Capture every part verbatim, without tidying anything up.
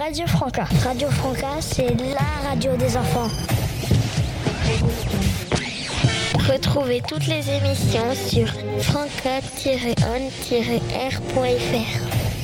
Radio Franca. Radio Franca, c'est la radio des enfants. Retrouvez toutes les émissions sur franca tiret on tiret r point f r.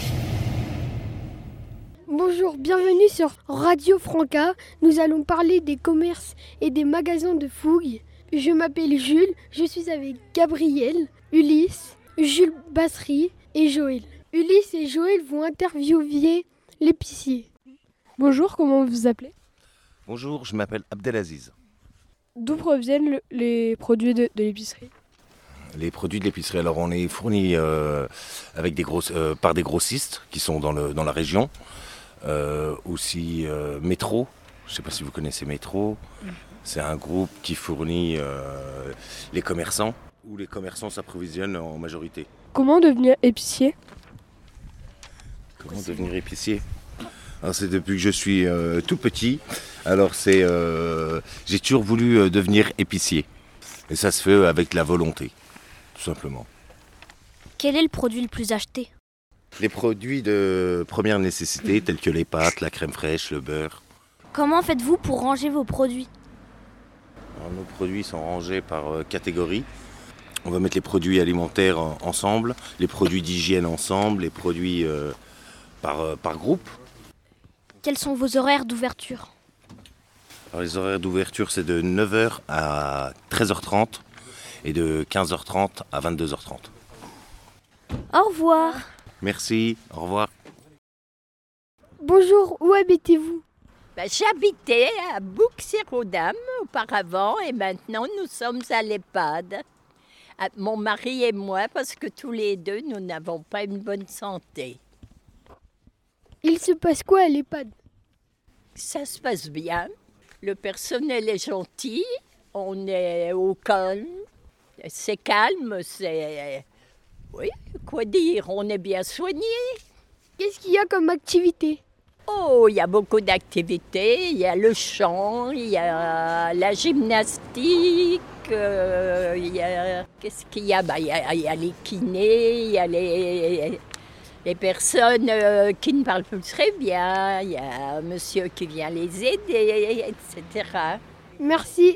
Bonjour, bienvenue sur Radio Franca. Nous allons parler des commerces et des magasins de fougue. Je m'appelle Jules, je suis avec Gabriel, Ulysse, Jules Bassery et Joël. Ulysse et Joël vont interviewer l'épicier. Bonjour, comment vous vous appelez ? Bonjour, je m'appelle Abdelaziz. D'où proviennent le- les produits de, de l'épicerie ? Les produits de l'épicerie, alors on est fournis euh, avec des grosses, euh, par des grossistes qui sont dans, le, dans la région. Euh, aussi euh, Métro, je ne sais pas si vous connaissez Métro. C'est un groupe qui fournit euh, les commerçants, où les commerçants s'approvisionnent en majorité. Comment devenir épicier ? Comment devenir épicier ? Alors c'est depuis que je suis euh, tout petit. Alors c'est, euh, j'ai toujours voulu euh, devenir épicier. Et ça se fait avec la volonté, tout simplement. Quel est le produit le plus acheté ? Les produits de première nécessité, tels que les pâtes, la crème fraîche, le beurre. Comment faites-vous pour ranger vos produits ? Alors, nos produits sont rangés par euh, catégorie. On va mettre les produits alimentaires en- ensemble, les produits d'hygiène ensemble, les produits euh, par, euh, par groupe. Quels sont vos horaires d'ouverture ? Alors, les horaires d'ouverture, c'est de neuf heures à treize heures trente et de quinze heures trente à vingt-deux heures trente. Au revoir. Merci, au revoir. Bonjour, où habitez-vous ? Ben, j'habitais à Bouxières-aux-Dames auparavant et maintenant nous sommes à l'EHPAD. Ah, Mon mari et moi, parce que tous les deux, nous n'avons pas une bonne santé. Il se passe quoi à l'EHPAD ? Ça se passe bien. Le personnel est gentil. On est au calme. C'est calme, c'est... Oui, quoi dire, on est bien soigné. Qu'est-ce qu'il y a comme activité ? Oh, il y a beaucoup d'activités. Il y a le chant, il y a la gymnastique, euh, il y a... Qu'est-ce qu'il y a? Ben, il y a, il y a les kinés, il y a les, les personnes euh, qui ne parlent plus très bien, il y a un monsieur qui vient les aider, et cetera. Merci.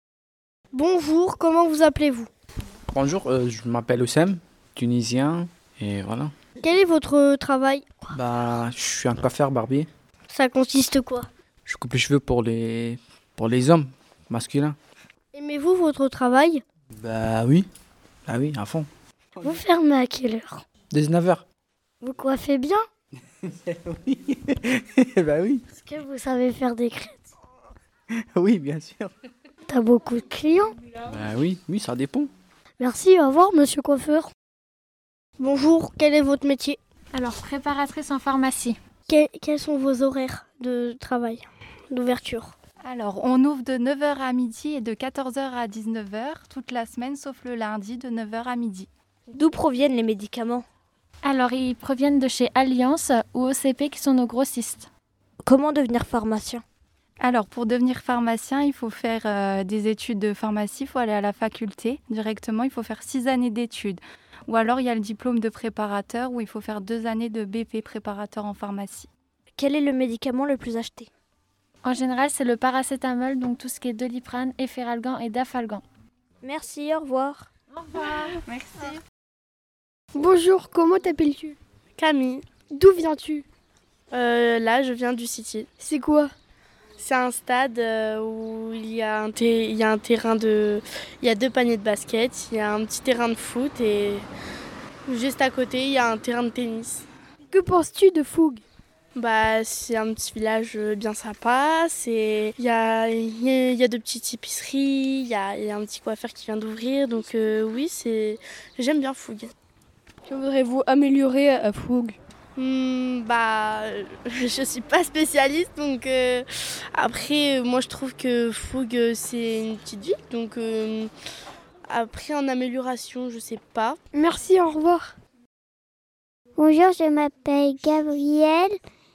Bonjour, comment vous appelez-vous ? Bonjour, euh, je m'appelle Oussem, tunisien, et voilà. Quel est votre travail ? Bah, je suis un coiffeur barbier. Ça consiste quoi ? Je coupe les cheveux pour les, pour les hommes masculins. Aimez-vous votre travail ? Bah oui, ah oui, à fond. Vous fermez à quelle heure ? dix-neuf heures. Vous coiffez bien ? Oui, bah oui, Est-ce que vous savez faire des crêpes ? oui, bien sûr. T'as beaucoup de clients ? Bah oui, oui, ça dépend. Merci, au revoir monsieur coiffeur. Bonjour, quel est votre métier ? Alors, préparatrice en pharmacie. Que- Quels sont vos horaires de travail, d'ouverture ? Alors, on ouvre de neuf heures à midi et de quatorze heures à dix-neuf heures toute la semaine, sauf le lundi de neuf heures à midi. D'où proviennent les médicaments ? Alors, ils proviennent de chez Alliance ou O C P qui sont nos grossistes. Comment devenir pharmacien ? Alors, pour devenir pharmacien, il faut faire euh, des études de pharmacie, il faut aller à la faculté directement, il faut faire six années d'études. Ou alors, il y a le diplôme de préparateur où il faut faire deux années de B P préparateur en pharmacie. Quel est le médicament le plus acheté ? En général, c'est le paracétamol, donc tout ce qui est Doliprane, Efferalgan et Dafalgan. Merci, au revoir. Merci. Bonjour, comment t'appelles-tu ? Camille, D'où viens-tu ? euh, là je viens du City. C'est quoi ? C'est un stade euh, où il y, a un ter- il y a un terrain de... Il y a deux paniers de basket, il y a un petit terrain de foot et juste à côté il y a un terrain de tennis. Que penses-tu de Fougue ? Bah, c'est un petit village euh, bien sympa, c'est... il y a, il y a, il y a de petites épiceries, il y a, il y a un petit coiffeur qui vient d'ouvrir, donc euh, oui, c'est... j'aime bien Fougue. Que voudrez-vous améliorer à Fougue ? Hmm, bah, je suis pas spécialiste, donc euh, après, moi je trouve que Fougue euh, c'est une petite ville, donc euh, après en amélioration, je sais pas. Merci, au revoir. Bonjour, je m'appelle Gabriel.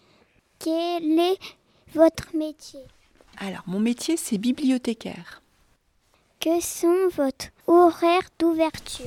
Quel est votre métier ? Alors, mon métier, c'est bibliothécaire. Que sont votre horaire d'ouverture ?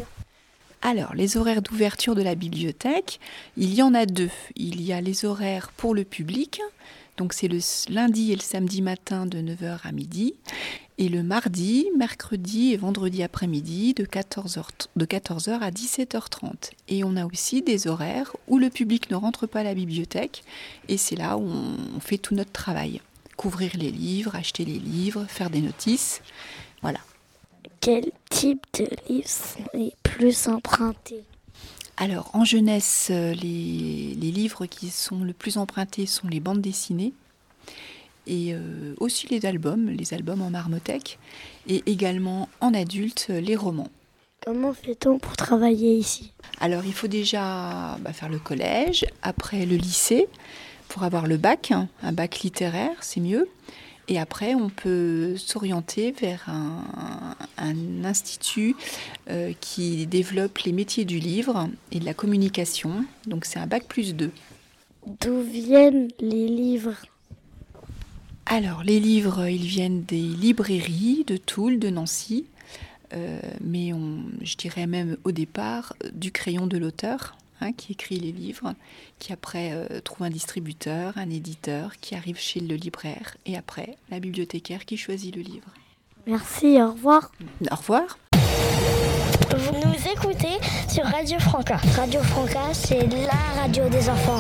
Alors, les horaires d'ouverture de la bibliothèque, il y en a deux. Il y a les horaires pour le public, donc c'est le lundi et le samedi matin de neuf heures à midi, et le mardi, mercredi et vendredi après-midi de quatorze heures, de quatorze heures à dix-sept heures trente. Et on a aussi des horaires où le public ne rentre pas à la bibliothèque, et c'est là où on fait tout notre travail. Couvrir les livres, acheter les livres, faire des notices, voilà. Quel type de livres sont les plus empruntés? Alors, en jeunesse, les, les livres qui sont le plus empruntés sont les bandes dessinées et euh, aussi les albums, les albums en marmothèque, et également en adulte, les romans. Comment fait-on pour travailler ici? Alors, il faut déjà bah, faire le collège, après le lycée, pour avoir le bac, hein, un bac littéraire, c'est mieux. Et après, on peut s'orienter vers un, un institut euh, qui développe les métiers du livre et de la communication. Donc, c'est un bac plus deux. D'où viennent les livres? Alors, les livres, ils viennent des librairies de Toul, de Nancy. Euh, mais on, je dirais même au départ du crayon de l'auteur. Hein, qui écrit les livres, qui après euh, trouve un distributeur, un éditeur, qui arrive chez le libraire, et après la bibliothécaire qui choisit le livre. Merci, au revoir. Au revoir. Vous nous écoutez sur Radio Franca. Radio Franca, c'est la radio des enfants.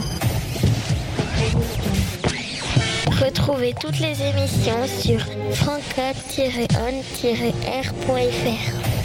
Retrouvez toutes les émissions sur franca tiret on tiret r point f r.